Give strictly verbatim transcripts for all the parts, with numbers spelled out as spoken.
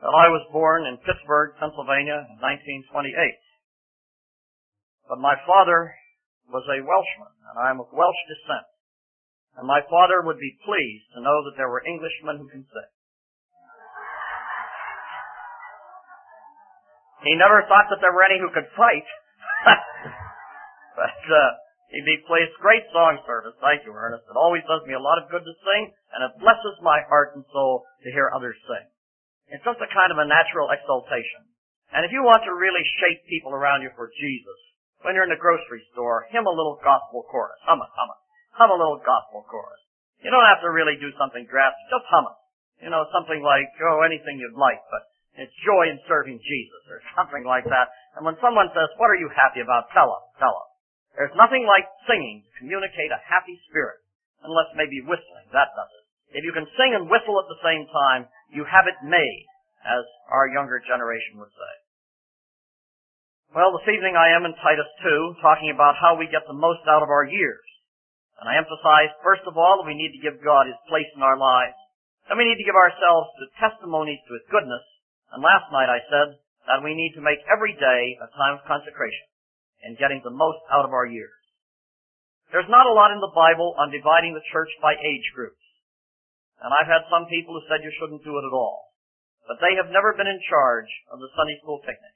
Well, I was born in Pittsburgh, Pennsylvania in nineteen twenty-eight. But my father was a Welshman, and I'm of Welsh descent. And my father would be pleased to know that there were Englishmen who can sing. He never thought that there were any who could fight. But uh, he plays great song service. Thank you, Ernest. It always does me a lot of good to sing, and it blesses my heart and soul to hear others sing. It's just a kind of a natural exaltation. And if you want to really shape people around you for Jesus, when you're in the grocery store, hum a little gospel chorus. Hum it, hum it. Hum a little gospel chorus. You don't have to really do something drastic. Just hum it. You know, something like, oh, anything you'd like, but it's joy in serving Jesus, or something like that. And when someone says, what are you happy about? Tell us, tell us. There's nothing like singing to communicate a happy spirit, unless maybe whistling. That does it. If you can sing and whistle at the same time, you have it made, as our younger generation would say. Well, this evening I am in Titus two, talking about how we get the most out of our years. And I emphasize, first of all, that we need to give God His place in our lives. And we need to give ourselves to testimonies to His goodness. And last night I said that we need to make every day a time of consecration in getting the most out of our years. There's not a lot in the Bible on dividing the church by age groups. And I've had some people who said you shouldn't do it at all. But they have never been in charge of the Sunday school picnic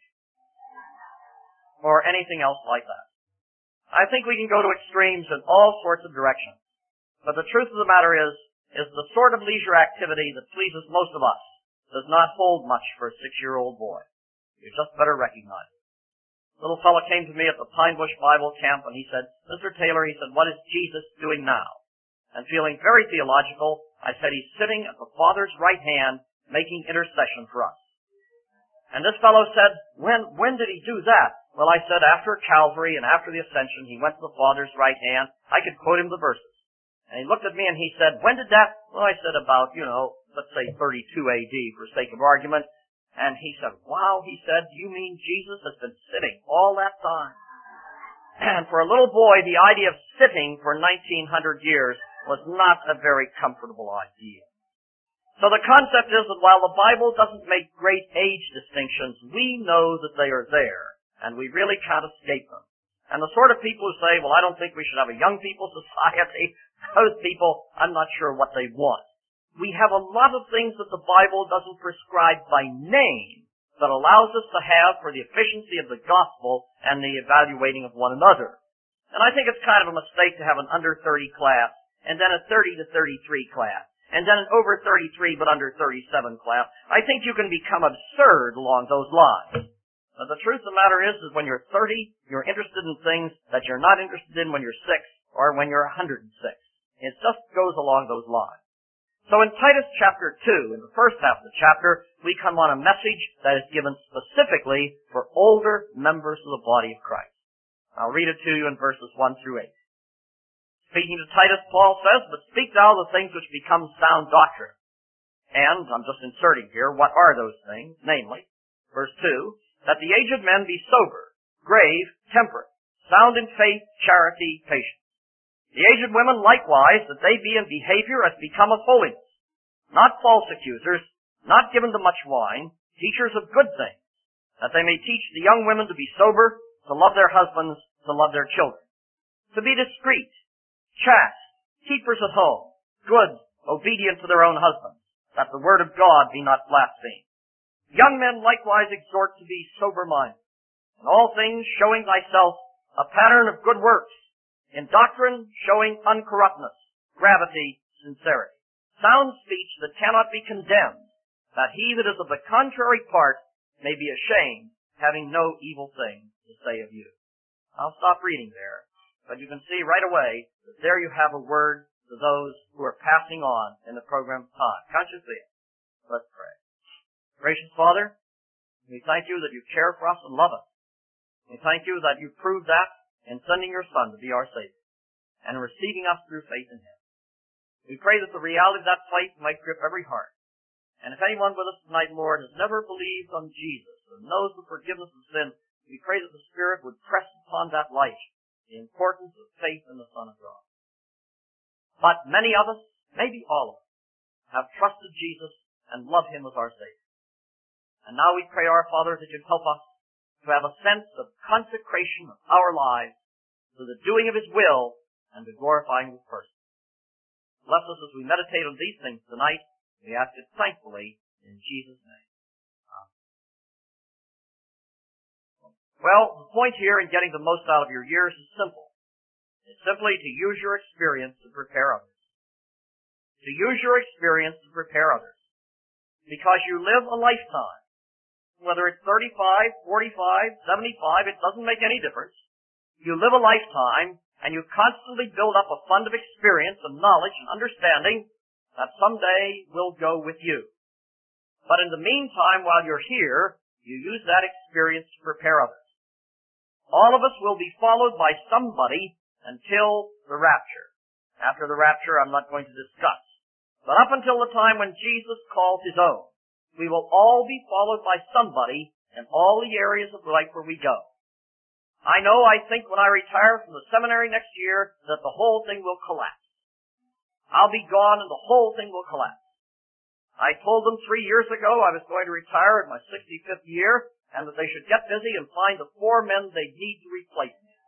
or anything else like that. I think we can go to extremes in all sorts of directions. But the truth of the matter is, is the sort of leisure activity that pleases most of us does not hold much for a six-year-old boy. You just better recognize it. A little fellow came to me at the Pine Bush Bible Camp and he said, Mister Taylor, he said, what is Jesus doing now? And feeling very theological, I said, he's sitting at the Father's right hand making intercession for us. And this fellow said, when, when did he do that? Well, I said, after Calvary and after the Ascension, he went to the Father's right hand. I could quote him the verses. And he looked at me and he said, when did that? Well, I said about, you know, let's say thirty-two A D for sake of argument. And he said, wow, he said, you mean Jesus has been sitting all that time? And for a little boy, the idea of sitting for nineteen hundred years was not a very comfortable idea. So the concept is that while the Bible doesn't make great age distinctions, we know that they are there, and we really can't escape them. And the sort of people who say, well, I don't think we should have a young people society, those people, I'm not sure what they want. We have a lot of things that the Bible doesn't prescribe by name that allows us to have for the efficiency of the gospel and the evaluating of one another. And I think it's kind of a mistake to have an under thirty class, and then a thirty to thirty-three class, and then an over thirty-three but under thirty-seven class. I think you can become absurd along those lines. But the truth of the matter is, is when you're thirty, you're interested in things that you're not interested in when you're six or when you're one hundred six. It just goes along those lines. So in Titus chapter two, in the first half of the chapter, we come on a message that is given specifically for older members of the body of Christ. I'll read it to you in verses one through eight. Speaking to Titus, Paul says, but speak thou the things which become sound doctrine. And, I'm just inserting here, what are those things? Namely, verse two, that the aged men be sober, grave, temperate, sound in faith, charity, patience. The aged women likewise, that they be in behavior as becometh holiness, not false accusers, not given to much wine, teachers of good things, that they may teach the young women to be sober, to love their husbands, to love their children, to be discreet, chaste, keepers at home, good, obedient to their own husbands, that the word of God be not blasphemed. Young men likewise exhort to be sober-minded, in all things showing thyself a pattern of good works, in doctrine showing uncorruptness, gravity, sincerity, sound speech that cannot be condemned, that he that is of the contrary part may be ashamed, having no evil thing to say of you. I'll stop reading there, but you can see right away that there you have a word to those who are passing on in the program of time. Can't you see it? Let's pray. Gracious Father, we thank you that you care for us and love us. We thank you that you proved that in sending your Son to be our Savior and receiving us through faith in Him. We pray that the reality of that faith might grip every heart. And if anyone with us tonight, Lord, has never believed on Jesus and knows the forgiveness of sin, we pray that the Spirit would press upon that light the importance of faith in the Son of God. But many of us, maybe all of us, have trusted Jesus and love Him as our Savior. And now we pray, our Father, that you'd help us to have a sense of consecration of our lives to the doing of His will and to glorifying His person. Bless us as we meditate on these things tonight. We ask it thankfully in Jesus' name. Amen. Well, the point here in getting the most out of your years is simple. It's simply to use your experience to prepare others. To use your experience to prepare others. Because you live a lifetime. Whether it's thirty-five, forty-five, seventy-five, it doesn't make any difference. You live a lifetime, and you constantly build up a fund of experience and knowledge and understanding that someday will go with you. But in the meantime, while you're here, you use that experience to prepare others. All of us will be followed by somebody until the rapture. After the rapture, I'm not going to discuss. But up until the time when Jesus calls His own, we will all be followed by somebody in all the areas of life where we go. I know, I think when I retire from the seminary next year, that the whole thing will collapse. I'll be gone and the whole thing will collapse. I told them three years ago I was going to retire in my sixty-fifth year, and that they should get busy and find the four men they need to replace me.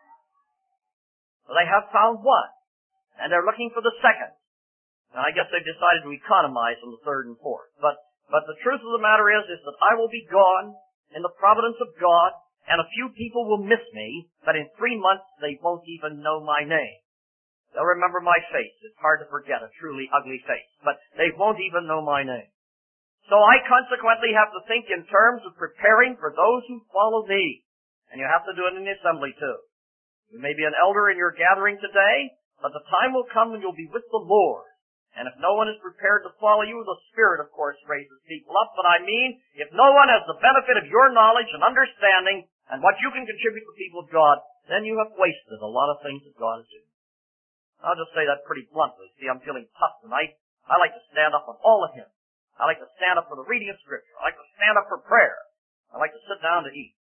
Well, they have found one, and they're looking for the second. And I guess they've decided to economize on the third and fourth. But But the truth of the matter is, is that I will be gone in the providence of God, and a few people will miss me, but in three months they won't even know my name. They'll remember my face. It's hard to forget a truly ugly face, but they won't even know my name. So I consequently have to think in terms of preparing for those who follow me. And you have to do it in the assembly too. You may be an elder in your gathering today, but the time will come when you'll be with the Lord. And if no one is prepared to follow you, the Spirit, of course, raises people up. But I mean, if no one has the benefit of your knowledge and understanding and what you can contribute to the people of God, then you have wasted a lot of things that God is doing. I'll just say that pretty bluntly. See, I'm feeling tough tonight. I like to stand up on all of Him. I like to stand up for the reading of Scripture. I like to stand up for prayer. I like to sit down to eat.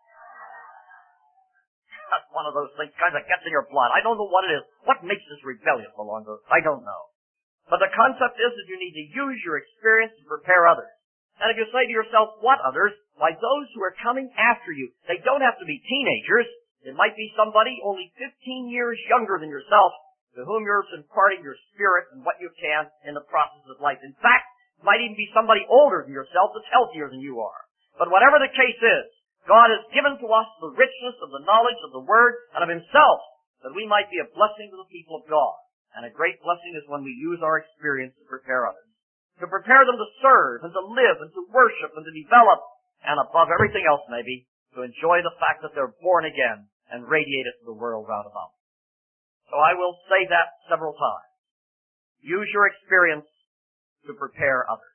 That's one of those things kind of gets in your blood. I don't know what it is. What makes us rebellious along those? I don't know. But the concept is that you need to use your experience to prepare others. And if you say to yourself, what others? Why, those who are coming after you. They don't have to be teenagers. It might be somebody only fifteen years younger than yourself to whom you're imparting your spirit and what you can in the process of life. In fact, it might even be somebody older than yourself that's healthier than you are. But whatever the case is, God has given to us the richness of the knowledge of the Word and of Himself that we might be a blessing to the people of God. And a great blessing is when we use our experience to prepare others. To prepare them to serve and to live and to worship and to develop, and above everything else maybe, to enjoy the fact that they're born again and radiate it to the world round about. So I will say that several times. Use your experience to prepare others.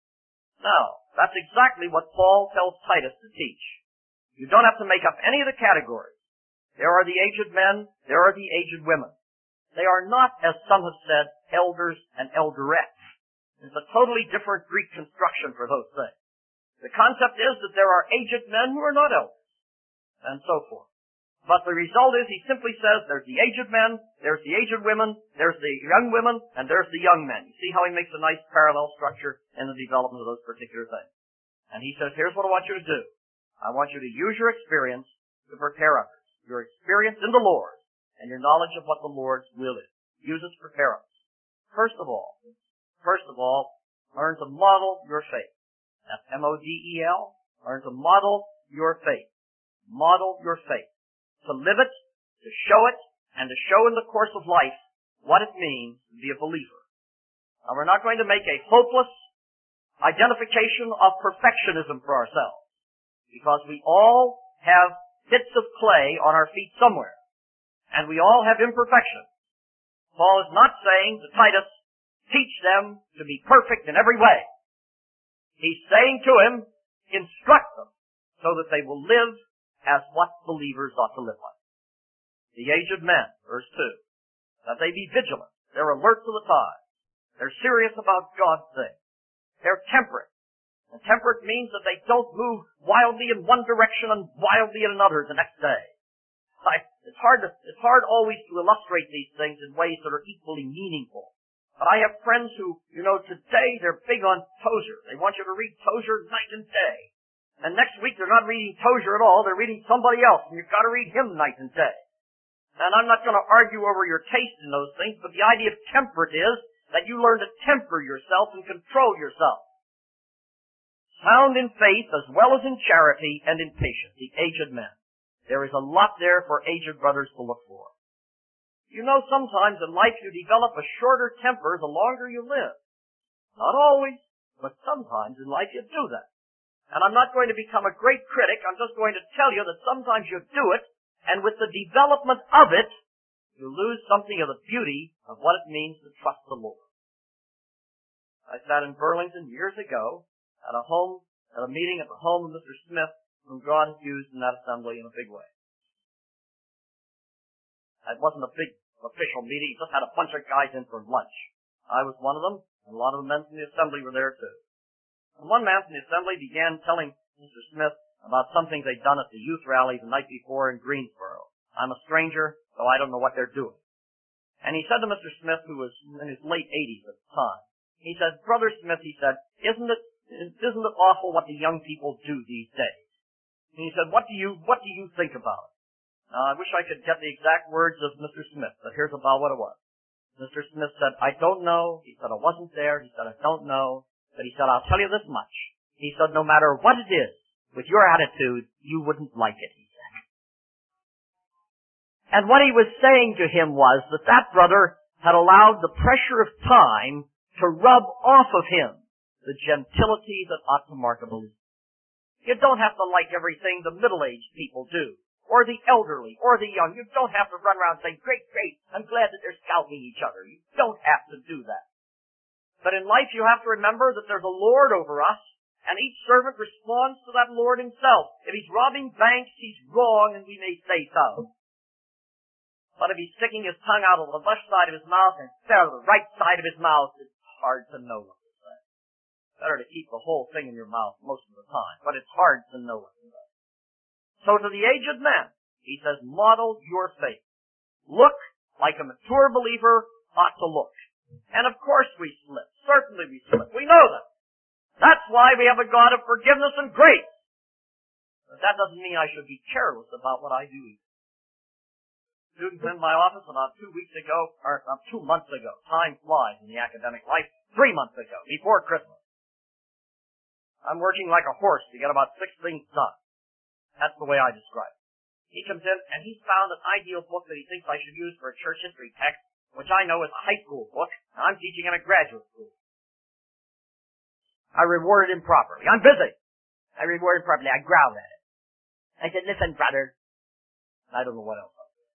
Now, that's exactly what Paul tells Titus to teach. You don't have to make up any of the categories. There are the aged men, there are the aged women. They are not, as some have said, elders and elderettes. It's a totally different Greek construction for those things. The concept is that there are aged men who are not elders, and so forth. But the result is he simply says there's the aged men, there's the aged women, there's the young women, and there's the young men. You see how he makes a nice parallel structure in the development of those particular things. And he says, here's what I want you to do. I want you to use your experience to prepare others. Your experience in the Lord and your knowledge of what the Lord's will is. Use it to prepare others. First of all, first of all, learn to model your faith. That's M O D E L. Learn to model your faith. Model your faith. To live it, to show it, and to show in the course of life what it means to be a believer. Now, we're not going to make a hopeless identification of perfectionism for ourselves, because we all have bits of clay on our feet somewhere, and we all have imperfections. Paul is not saying to Titus, teach them to be perfect in every way. He's saying to him, instruct them so that they will live as what believers ought to live like. The aged men, verse two, that they be vigilant. They're alert to the times. They're serious about God's things. They're temperate. And temperate means that they don't move wildly in one direction and wildly in another the next day. I, it's hard to, it's hard always to illustrate these things in ways that are equally meaningful. But I have friends who, you know, today they're big on Tozer. They want you to read Tozer night and day. And next week they're not reading Tozer at all, they're reading somebody else, and you've got to read him night and day. And I'm not going to argue over your taste in those things, but the idea of temperate is that you learn to temper yourself and control yourself. Sound in faith as well as in charity and in patience, the aged men. There is a lot there for aged brothers to look for. You know, sometimes in life you develop a shorter temper the longer you live. Not always, but sometimes in life you do that. And I'm not going to become a great critic, I'm just going to tell you that sometimes you do it, and with the development of it, you lose something of the beauty of what it means to trust the Lord. I sat in Burlington years ago at a home, at a meeting at the home of Mister Smith, whom God had used in that assembly in a big way. It wasn't a big official meeting, he just had a bunch of guys in for lunch. I was one of them, and a lot of the men from the assembly were there too. And one man from the assembly began telling Mister Smith about something they'd done at the youth rally the night before in Greensboro. I'm a stranger, so I don't know what they're doing. And he said to Mister Smith, who was in his late eighties at the time, he said, Brother Smith, he said, isn't it, isn't it awful what the young people do these days? And he said, what do you, what do you think about it? Now, I wish I could get the exact words of Mister Smith, but here's about what it was. Mister Smith said, I don't know. He said, I wasn't there. He said, I don't know. But he said, I'll tell you this much. He said, no matter what it is, with your attitude, you wouldn't like it, he said. And what he was saying to him was that that brother had allowed the pressure of time to rub off of him the gentility that ought to mark a believer. You don't have to like everything the middle-aged people do, or the elderly, or the young. You don't have to run around saying, great, great, I'm glad that they're scalping each other. You don't have to do that. But in life you have to remember that there's a Lord over us, and each servant responds to that Lord himself. If he's robbing banks, he's wrong, and we may say so. But if he's sticking his tongue out of the left side of his mouth instead of the right side of his mouth, it's hard to know what to say. Better to keep the whole thing in your mouth most of the time, but it's hard to know what to say. So to the aged man, he says, model your faith. Look like a mature believer ought to look. And of course we slip. Certainly we slip. We know that. That's why we have a God of forgiveness and grace. But that doesn't mean I should be careless about what I do either. Students in my office about two weeks ago, or uh, two months ago, time flies in the academic life, three months ago, before Christmas. I'm working like a horse to get about six things done. That's the way I describe it. He comes in and he's found an ideal book that he thinks I should use for a church history text, which I know is a high school book, and I'm teaching in a graduate school. I rewarded him properly. I'm busy. I rewarded him properly. I growled at him. I said, listen, brother. I don't know what else I said.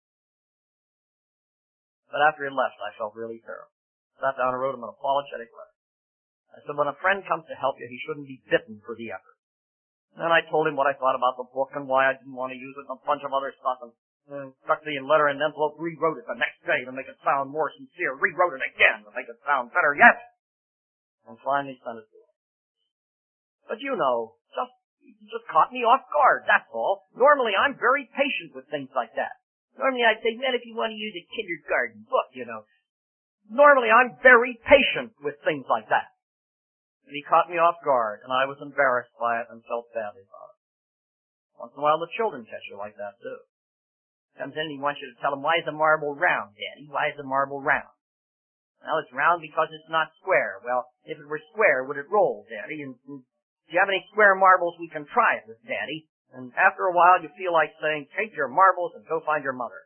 But after he left, I felt really terrible. Sat down and wrote him an apologetic letter. I said, when a friend comes to help you, he shouldn't be bitten for the effort. And I told him what I thought about the book and why I didn't want to use it and a bunch of other stuff, and uh, stuck the letter in an envelope, rewrote it the next day to make it sound more sincere, rewrote it again to make it sound better yet, and finally sent it to him. But you know, just, just caught me off guard, that's all. Normally I'm very patient with things like that. Normally I'd say, man, if you want to use a kindergarten book, you know. Normally I'm very patient with things like that. And he caught me off guard, and I was embarrassed by it and felt badly about it. Once in a while the children catch you like that too. Comes in and he wants you to tell him, why is the marble round, Daddy? Why is the marble round? Well, it's round because it's not square. Well, if it were square, would it roll, Daddy? And, and do you have any square marbles we can try it with, Daddy? And after a while you feel like saying, take your marbles and go find your mother.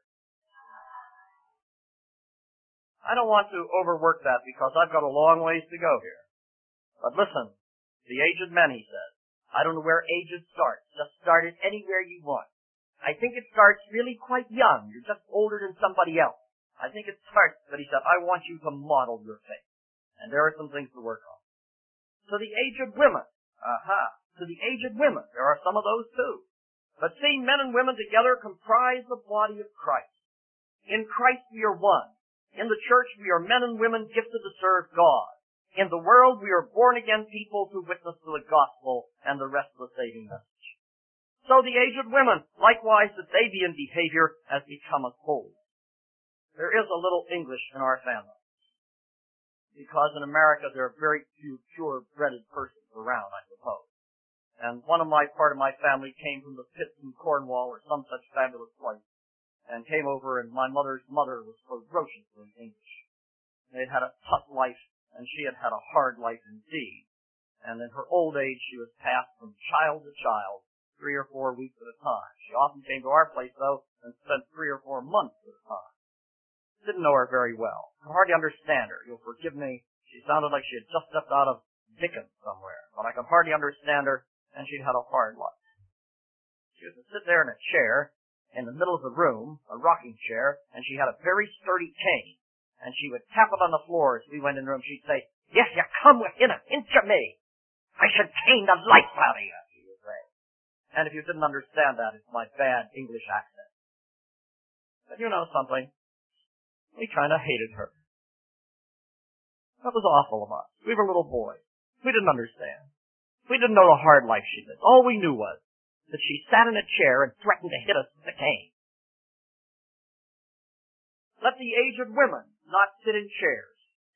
I don't want to overwork that because I've got a long ways to go here. But listen, the aged men, he says, I don't know where aged starts. Just start it anywhere you want. I think it starts really quite young. You're just older than somebody else. I think it starts, but he said, I want you to model your faith. And there are some things to work on. To the aged women, aha, to the aged women, there are some of those too. But see, men and women together comprise the body of Christ. In Christ we are one. In the church we are men and women gifted to serve God. In the world, we are born-again people who witness to the gospel and the rest of the saving message. So the aged women, likewise, that they be in behavior as becometh holy. There is a little English in our family. because in America there are very few pure-breeded persons around, I suppose. And one of my, part of my family came from the pits in Cornwall or some such fabulous place, and came over, and my mother's mother was ferociously English. They'd had a tough life, and she had had a hard life indeed. And in her old age, she was passed from child to child, three or four weeks at a time. She often came to our place, though, and spent three or four months at a time. Didn't know her very well. I hardly understand her. You'll forgive me. She sounded like she had just stepped out of Dickens somewhere, but I could hardly understand her, and she'd had a hard life. She used to sit there in a chair in the middle of the room, a rocking chair, and she had a very sturdy cane, and she would tap it on the floor as we went in the room. She'd say, "If you come within an inch of me, I should cane the life out of you," she would say. And if you didn't understand that, it's my bad English accent. But you know something? We kind of hated her. That was awful of us. We were little boys. We didn't understand. We didn't know the hard life she lived. All we knew was that she sat in a chair and threatened to hit us with a cane. Let the aged women not sit in chairs.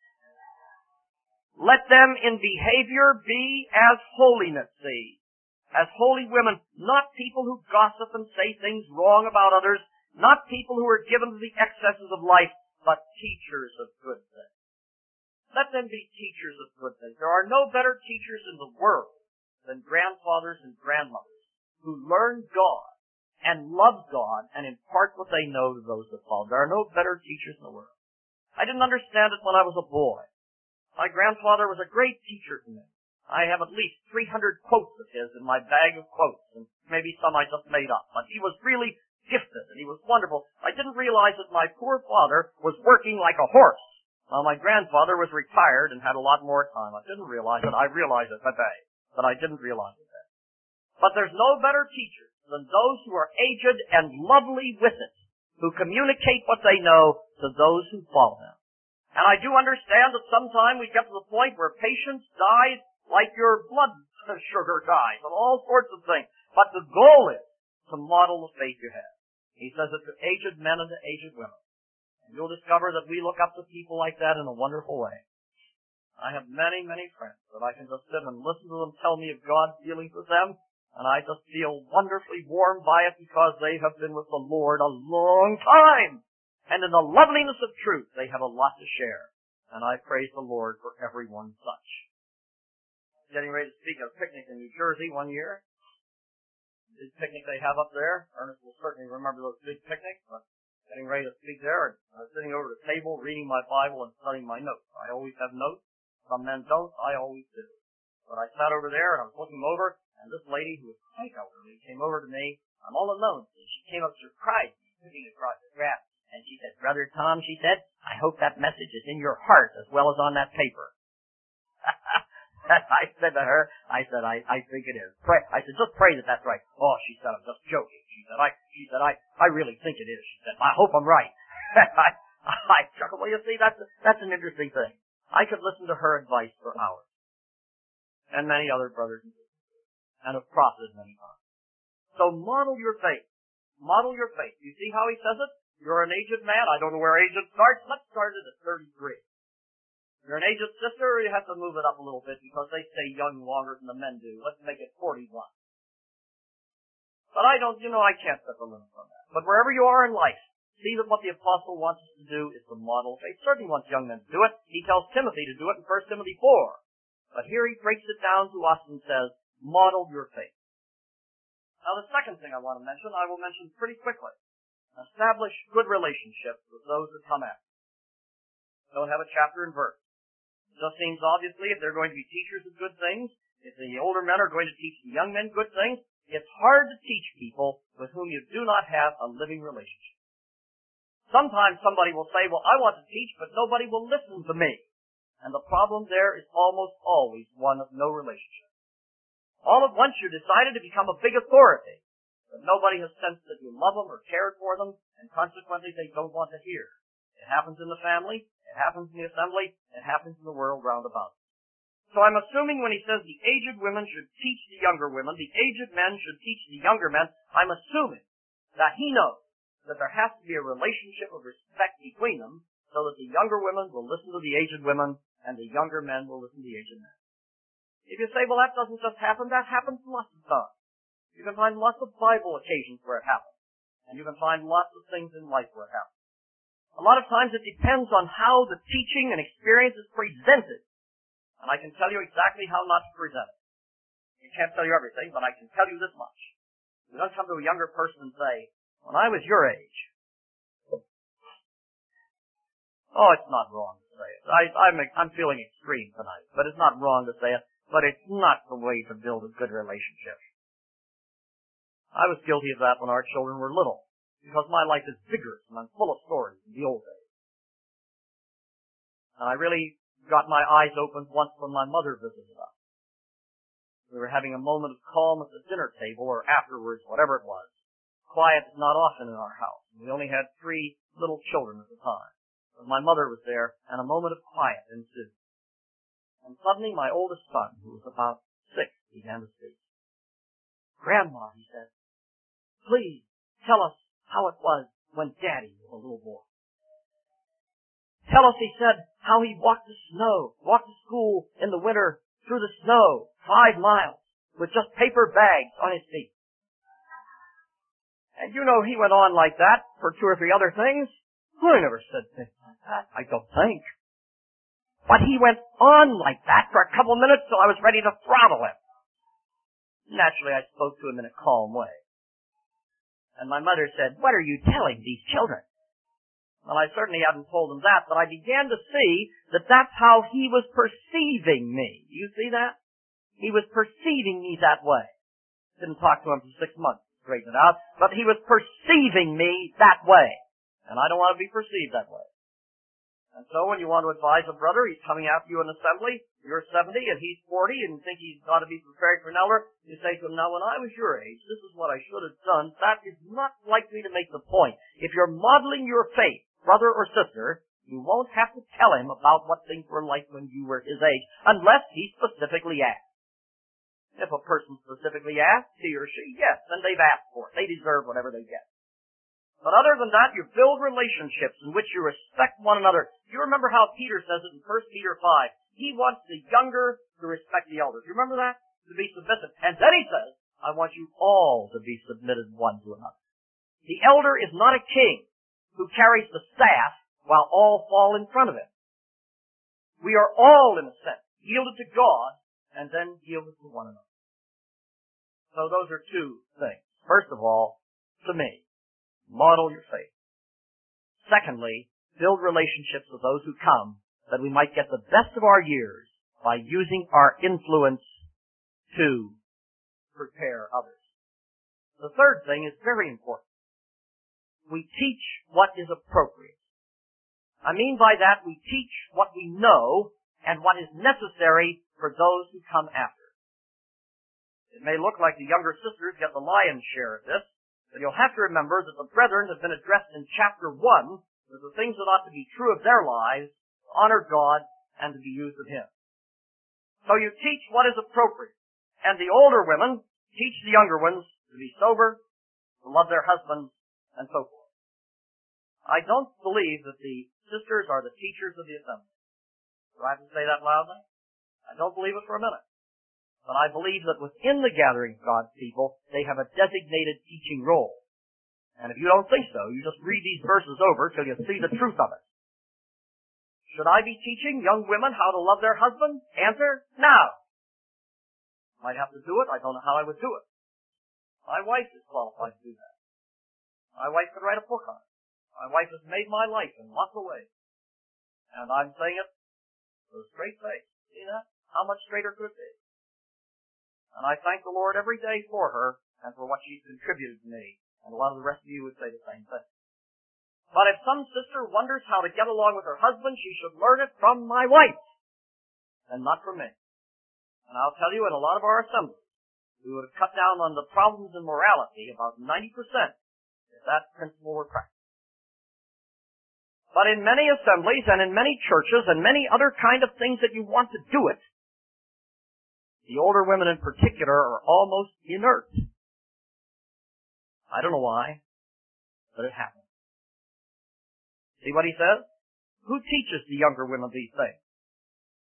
Let them in behavior be as holiness sees. As holy women, not people who gossip and say things wrong about others, not people who are given to the excesses of life, but teachers of good things. Let them be teachers of good things. There are no better teachers in the world than grandfathers and grandmothers who learn God and love God and impart what they know to those that follow. There are no better teachers in the world. I didn't understand it when I was a boy. My grandfather was a great teacher to me. I have at least three hundred quotes of his in my bag of quotes, and maybe some I just made up. But he was really gifted, and he was wonderful. I didn't realize that my poor father was working like a horse, while my grandfather was retired and had a lot more time. I didn't realize it. I realize it today, but I didn't realize it then. But there's no better teachers than those who are aged and lovely with it, who communicate what they know to those who follow them. And I do understand that sometime we get to the point where patience dies like your blood sugar dies, and all sorts of things. But the goal is to model the faith you have. He says it to aged men and to aged women. And you'll discover that we look up to people like that in a wonderful way. I have many, many friends that I can just sit and listen to them tell me of God's dealings with them, and I just feel wonderfully warmed by it because they have been with the Lord a long time. And in the loveliness of truth, they have a lot to share. And I praise the Lord for everyone such. Getting ready to speak at a picnic in New Jersey one year. The picnic they have up there. Ernest will certainly remember those big picnics, but getting ready to speak there, and I was sitting over the table reading my Bible and studying my notes. I always have notes. Some men don't. I always do. But I sat over there and I was looking over, and this lady who was quite elderly came over to me. I'm all alone. And she came up, surprised me, sitting across the grass. And she said, "Brother Tom," she said, "I hope that message is in your heart as well as on that paper." I said to her, I said, I, I think it is. Pray. I said, "Just pray that that's right." "Oh," she said, "I'm just joking." She said, I, she said, I, I really think it is. She said, "I hope I'm right." I, I chuckled. Well, you see, that's, that's an interesting thing. I could listen to her advice for hours. And many other brothers and sisters. And have profited many times. So model your faith. Model your faith. You see how he says it? You're an aged man. I don't know where aged starts. Let's start it at thirty-three. You're an aged sister, you have to move it up a little bit because they stay young longer than the men do. Let's make it forty-one. But I don't, you know, I can't set the limit on that. But wherever you are in life, see that what the apostle wants us to do is to model faith. Certainly wants young men to do it. He tells Timothy to do it in First Timothy four. But here he breaks it down to us and says, model your faith. Now the second thing I want to mention, I will mention pretty quickly. Establish good relationships with those that come after. Don't have a chapter and verse. It just seems obviously if they're going to be teachers of good things, if the older men are going to teach the young men good things, it's hard to teach people with whom you do not have a living relationship. Sometimes somebody will say, "Well, I want to teach, but nobody will listen to me." And the problem there is almost always one of no relationship. All at once you decided to become a big authority, but nobody has sensed that you love them or cared for them, and consequently they don't want to hear. It happens in the family, it happens in the assembly, it happens in the world round about. So I'm assuming when he says the aged women should teach the younger women, the aged men should teach the younger men, I'm assuming that he knows that there has to be a relationship of respect between them so that the younger women will listen to the aged women and the younger men will listen to the aged men. If you say, well, that doesn't just happen, that happens lots of times. You can find lots of Bible occasions where it happens. And you can find lots of things in life where it happens. A lot of times it depends on how the teaching and experience is presented. And I can tell you exactly how not to present it. I can't tell you everything, but I can tell you this much. You don't come to a younger person and say, when I was your age. Oh, it's not wrong to say it. I, I'm, I'm feeling extreme tonight, but it's not wrong to say it. But it's not the way to build a good relationship. I was guilty of that when our children were little, because my life is vigorous and I'm full of stories in the old days. And I really got my eyes opened once when my mother visited us. We were having a moment of calm at the dinner table, or afterwards, whatever it was. Quiet is not often in our house. We only had three little children at the time. But my mother was there, and a moment of quiet ensued. And suddenly my oldest son, who was about six, began to speak. Grandma, he said, please tell us how it was when Daddy was a little boy. Tell us, he said, how he walked the snow, walked to school in the winter through the snow, five miles, with just paper bags on his feet. And you know, he went on like that for two or three other things. I never said things like that, I don't think. But he went on like that for a couple of minutes till I was ready to throttle him. Naturally, I spoke to him in a calm way. And my mother said, what are you telling these children? Well, I certainly hadn't told them that, but I began to see that that's how he was perceiving me. Do you see that? He was perceiving me that way. Didn't talk to him for six months to straighten it out, but he was perceiving me that way. And I don't want to be perceived that way. And so when you want to advise a brother, he's coming after you in assembly, you're seventy and he's forty and think he's got to be prepared for an elder, you say to him, now when I was your age, this is what I should have done. That is not likely to make the point. If you're modeling your faith, brother or sister, you won't have to tell him about what things were like when you were his age, unless he specifically asks. If a person specifically asks, he or she, yes, then they've asked for it. They deserve whatever they get. But other than that, you build relationships in which you respect one another. You remember how Peter says it in First Peter five. He wants the younger to respect the elders. You remember that? To be submissive. And then he says, I want you all to be submitted one to another. The elder is not a king who carries the staff while all fall in front of him. We are all, in a sense, yielded to God and then yielded to one another. So those are two things. First of all, to me, model your faith. Secondly, build relationships with those who come that we might get the best of our years by using our influence to prepare others. The third thing is very important. We teach what is appropriate. I mean by that we teach what we know and what is necessary for those who come after. It may look like the younger sisters get the lion's share of this, but you'll have to remember that the brethren have been addressed in chapter one with the things that ought to be true of their lives, to honor God, and to be used of Him. So you teach what is appropriate. And the older women teach the younger ones to be sober, to love their husbands, and so forth. I don't believe that the sisters are the teachers of the assembly. Do I have to say that loudly? I don't believe it for a minute. But I believe that within the gathering of God's people, they have a designated teaching role. And if you don't think so, you just read these verses over till you see the truth of it. Should I be teaching young women how to love their husbands? Answer, no. Might have to do it. I don't know how I would do it. My wife is qualified to do that. My wife could write a book on it. My wife has made my life in lots of ways. And I'm saying it with a straight face. See that? How much straighter could it be? And I thank the Lord every day for her and for what she's contributed to me. And a lot of the rest of you would say the same thing. But if some sister wonders how to get along with her husband, she should learn it from my wife and not from me. And I'll tell you, in a lot of our assemblies, we would have cut down on the problems in morality about ninety percent if that principle were practiced. But in many assemblies and in many churches and many other kind of things that you want to do it, the older women in particular are almost inert. I don't know why, but it happens. See what he says? Who teaches the younger women these things?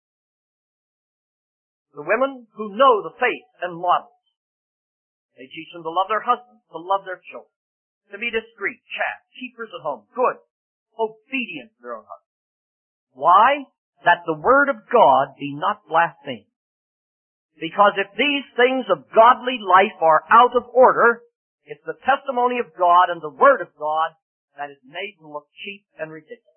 The women who know the faith and models. They teach them to love their husbands, to love their children, to be discreet, chaste, keepers at home, good, obedient to their own husbands. Why? That the word of God be not blasphemed. Because if these things of godly life are out of order, it's the testimony of God and the word of God that is made to look cheap and ridiculous.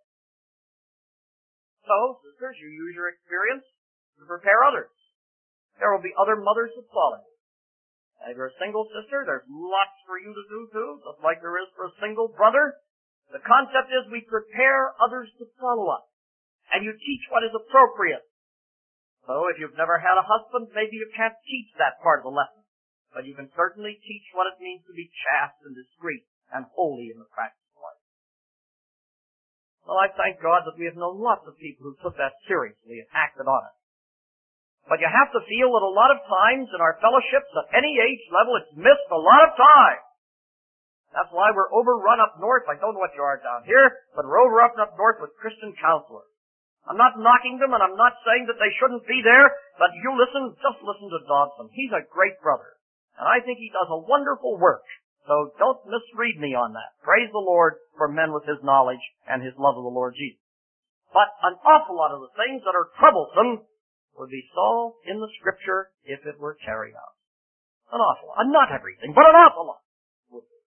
So, sisters, you use your experience to prepare others. There will be other mothers that follow you. And if you're a single sister, there's lots for you to do too, just like there is for a single brother. The concept is we prepare others to follow us. And you teach what is appropriate. So if you've never had a husband, maybe you can't teach that part of the lesson. But you can certainly teach what it means to be chaste and discreet and holy in the practice of life. Well, I thank God that we have known lots of people who took that seriously and acted on it. But you have to feel that a lot of times in our fellowships at any age level, it's missed a lot of time. That's why we're overrun up north. I don't know what you are down here, but we're overrun up north with Christian counselors. I'm not knocking them, and I'm not saying that they shouldn't be there, but you listen, just listen to Dodson. He's a great brother, and I think he does a wonderful work. So don't misread me on that. Praise the Lord for men with his knowledge and his love of the Lord Jesus. But an awful lot of the things that are troublesome would be solved in the Scripture if it were carried out. An awful lot. Not everything, but an awful lot would be.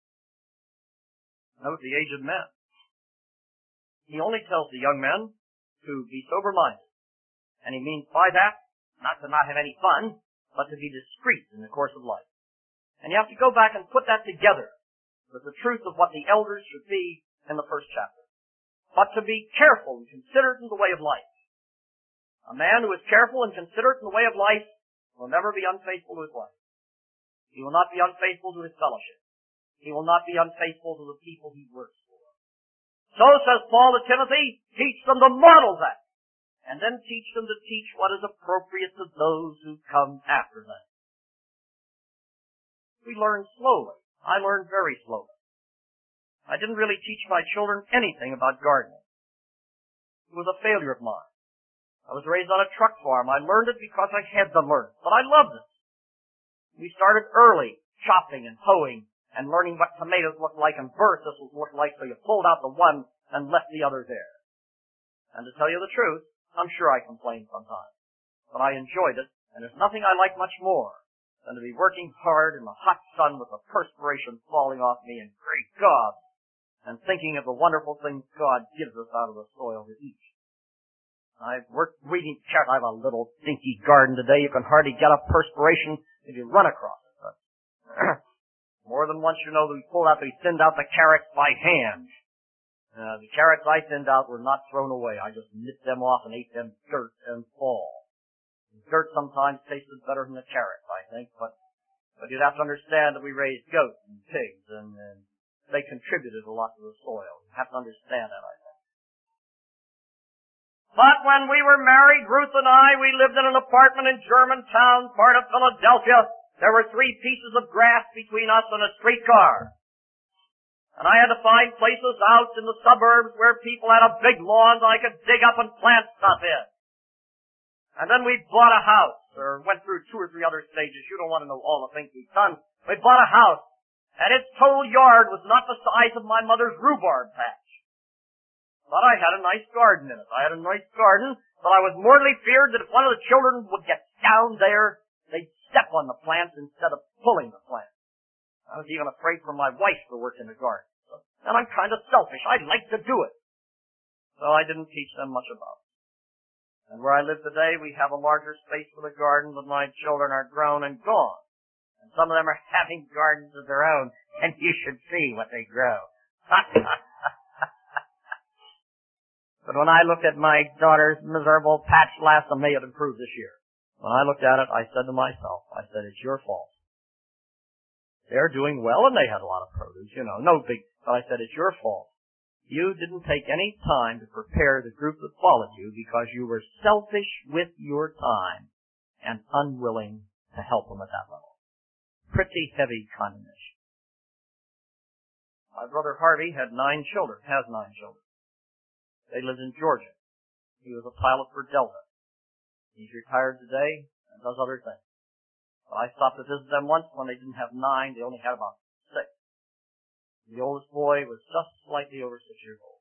Note the aged men. He only tells the young men to be sober-minded. And he means by that, not to not have any fun, but to be discreet in the course of life. And you have to go back and put that together with the truth of what the elders should be in the first chapter. But to be careful and considerate in the way of life. A man who is careful and considerate in the way of life will never be unfaithful to his wife. He will not be unfaithful to his fellowship. He will not be unfaithful to the people he works for. So, says Paul to Timothy, teach them to model that. And then teach them to teach what is appropriate to those who come after them. We learn slowly. I learned very slowly. I didn't really teach my children anything about gardening. It was a failure of mine. I was raised on a truck farm. I learned it because I had to learn it. But I loved it. We started early, chopping and hoeing and learning what tomatoes looked like and versus looked like, so you pulled out the one and left the other there. And to tell you the truth, I'm sure I complained sometimes. But I enjoyed it, and there's nothing I like much more than to be working hard in the hot sun with the perspiration falling off me and great God, and thinking of the wonderful things God gives us out of the soil to eat. I've worked weeding carrots. I have a little dinky garden today. You can hardly get up perspiration if you run across it. But more than once, you know, we pulled out, we thinned out the carrots by hand. Uh, the carrots I thinned out were not thrown away. I just nipped them off and ate them dirt and fall. The dirt sometimes tasted better than the carrots, I think, but, but you'd have to understand that we raised goats and pigs, and, and they contributed a lot to the soil. You have to understand that, I think. But when we were married, Ruth and I, we lived in an apartment in Germantown, part of Philadelphia. There were three pieces of grass between us and a streetcar. And I had to find places out in the suburbs where people had a big lawn that I could dig up and plant stuff in. And then we bought a house, or went through two or three other stages. You don't want to know all the things we've done. We bought a house, and its total yard was not the size of my mother's rhubarb patch. But I had a nice garden in it. I had a nice garden, but I was mortally feared that if one of the children would get down there, they'd step on the plants instead of pulling the plants. I was even afraid for my wife to work in the garden. And I'm kind of selfish. I like to do it. So I didn't teach them much about it. And where I live today, we have a larger space for the garden, but my children are grown and gone. And some of them are having gardens of their own, and you should see what they grow. But when I looked at my daughter's miserable patch last, and they had improved this year. When I looked at it, I said to myself, I said, it's your fault. They're doing well, and they had a lot of produce, you know, no big, but I said, it's your fault. You didn't take any time to prepare the group that followed you because you were selfish with your time and unwilling to help them at that level. Pretty heavy condemnation. My brother Harvey had nine children, has nine children. They lived in Georgia. He was a pilot for Delta. He's retired today, does other things. But I stopped to visit them once when they didn't have nine. They only had about six. The oldest boy was just slightly over six years old.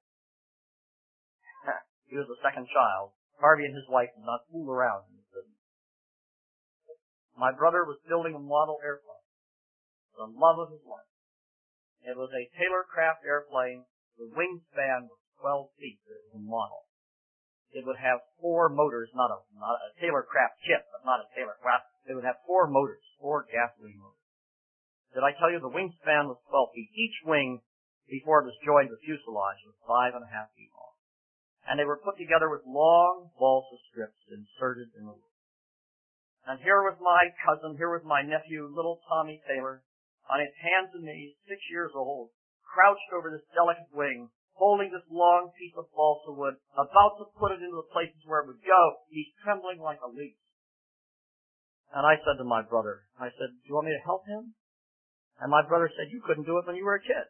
He was the second child. Harvey and his wife did not fool around in this business. My brother was building a model airplane. The love of his life. It was a Taylor-Craft airplane. The wingspan was twelve feet. It was a model. It would have four motors, not a, not a Taylor-Craft kit, but not a Taylor-Craft. It would have four motors, four gasoline motors. Did I tell you the wingspan was twelve feet? Each wing, before it was joined with fuselage, was five and a half feet long. And they were put together with long balsa strips inserted in the roof. And here was my cousin, here was my nephew, little Tommy Taylor, on his hands and knees, six years old, crouched over this delicate wing, holding this long piece of balsa wood, about to put it into the places where it would go. He's trembling like a leaf. And I said to my brother, I said, do you want me to help him? And my brother said, you couldn't do it when you were a kid.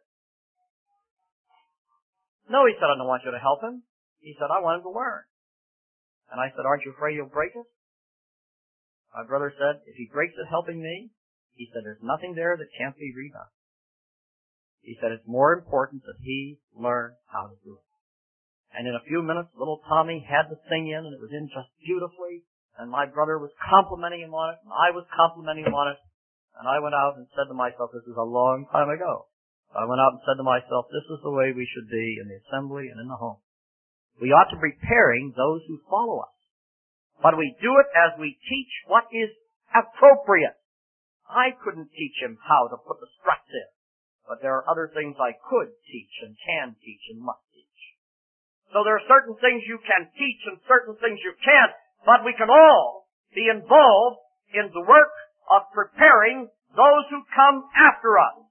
No, he said, I don't want you to help him. He said, I want him to learn. And I said, aren't you afraid he'll break it? My brother said, if he breaks it helping me, he said, there's nothing there that can't be redone. He said, it's more important that he learn how to do it. And in a few minutes, little Tommy had the thing in, and it was in just beautifully. And my brother was complimenting him on it, and I was complimenting him on it. And I went out and said to myself, this is a long time ago. I went out and said to myself, this is the way we should be in the assembly and in the home. We ought to be preparing those who follow us. But we do it as we teach what is appropriate. I couldn't teach him how to put the struts in, but there are other things I could teach and can teach and must teach. So there are certain things you can teach and certain things you can't, but we can all be involved in the work of preparing those who come after us.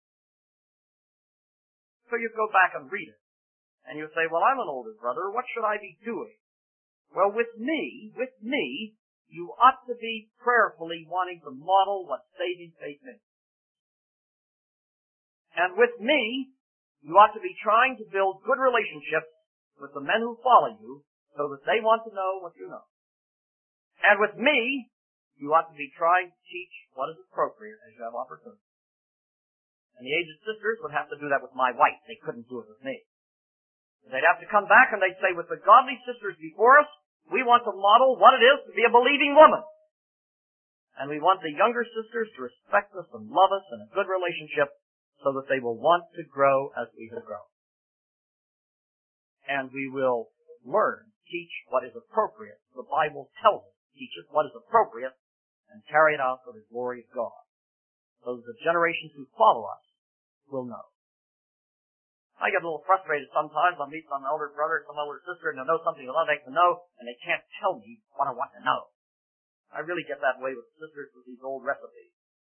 So you go back and read it. And you say, well, I'm an older brother. What should I be doing? Well, with me, with me, you ought to be prayerfully wanting to model what saving faith means. And with me, you ought to be trying to build good relationships with the men who follow you so that they want to know what you know. And with me, you ought to be trying to teach what is appropriate as you have opportunity. And the aged sisters would have to do that with my wife. They couldn't do it with me. They'd have to come back and they'd say, with the godly sisters before us, we want to model what it is to be a believing woman. And we want the younger sisters to respect us and love us in a good relationship so that they will want to grow as we have grown. And we will learn, teach what is appropriate. The Bible tells us, teach us what is appropriate and carry it out for the glory of God. So that the generations who follow us will know. I get a little frustrated sometimes. I'll meet some elder brother, some elder sister, and they'll know something that I'd like to know, and they can't tell me what I want to know. I really get that way with sisters with these old recipes.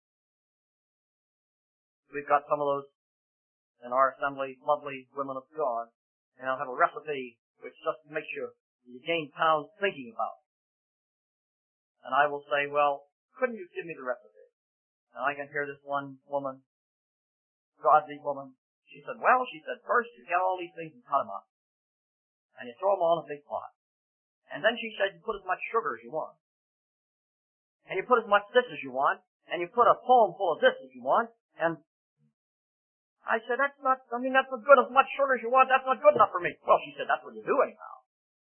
We've got some of those in our assembly, lovely women of God, and they'll have a recipe which just makes you, you gain pounds thinking about it. And I will say, well, couldn't you give me the recipe? And I can hear this one woman, godly woman, she said, well, she said, first you get all these things and cut them up. And you throw them all in a big pot. And then she said, you put as much sugar as you want. And you put as much this as you want. And you put a palm full of this as you want. And I said, that's not, I mean, that's not good as much sugar as you want. That's not good enough for me. Well, she said, that's what you do anyhow.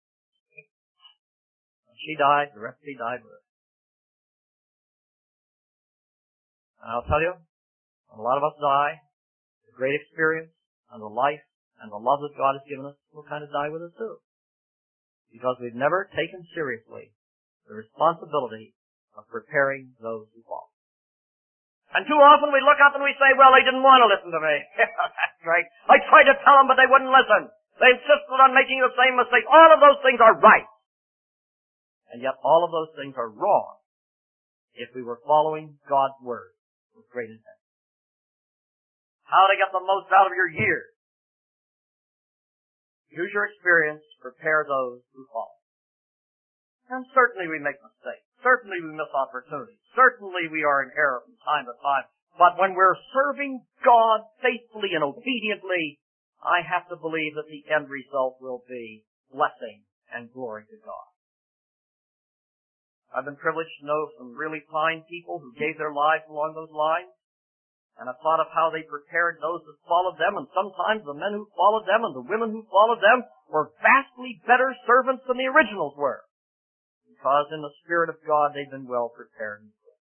And she died. The recipe died with her. And I'll tell you, when a lot of us die, great experience and the life and the love that God has given us will kind of die with us too. Because we've never taken seriously the responsibility of preparing those who follow. And too often we look up and we say, well, they didn't want to listen to me. That's right. I tried to tell them, but they wouldn't listen. They insisted on making the same mistake. All of those things are right. And yet all of those things are wrong if we were following God's Word with great intent. How to get the most out of your years. Use your experience to prepare those who follow. And certainly we make mistakes. Certainly we miss opportunities. Certainly we are in error from time to time. But when we're serving God faithfully and obediently, I have to believe that the end result will be blessing and glory to God. I've been privileged to know some really fine people who gave their lives along those lines. And I've thought of how they prepared those that followed them, and sometimes the men who followed them and the women who followed them were vastly better servants than the originals were. Because in the Spirit of God they've been well prepared.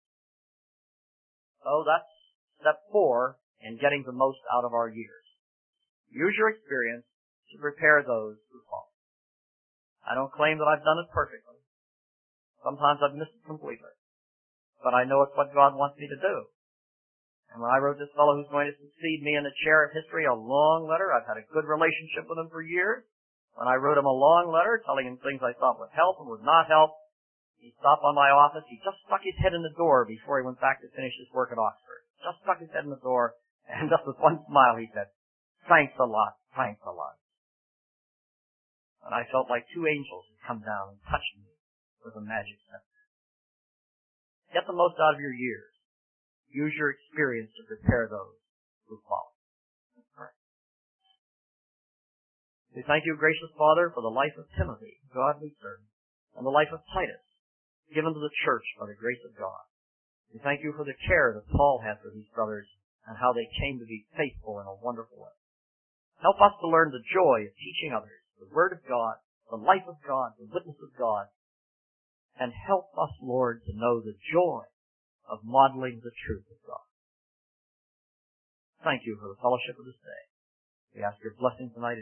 So that's step four in getting the most out of our years. Use your experience to prepare those who follow. I don't claim that I've done it perfectly. Sometimes I've missed it completely. But I know it's what God wants me to do. And when I wrote this fellow who's going to succeed me in the chair of history a long letter, I've had a good relationship with him for years. When I wrote him a long letter telling him things I thought would help and would not help, he stopped by my office. He just stuck his head in the door before he went back to finish his work at Oxford. Just stuck his head in the door, and just with one smile he said, "Thanks a lot, thanks a lot." And I felt like two angels had come down and touched me with a magic scepter. Get the most out of your years. Use your experience to prepare those who follow. Right. We thank you, gracious Father, for the life of Timothy, godly servant, and the life of Titus, given to the church by the grace of God. We thank you for the care that Paul had for these brothers and how they came to be faithful in a wonderful way. Help us to learn the joy of teaching others the Word of God, the life of God, the witness of God, and help us, Lord, to know the joy of modeling the truth of God. Thank you for the fellowship of this day. We ask your blessing tonight.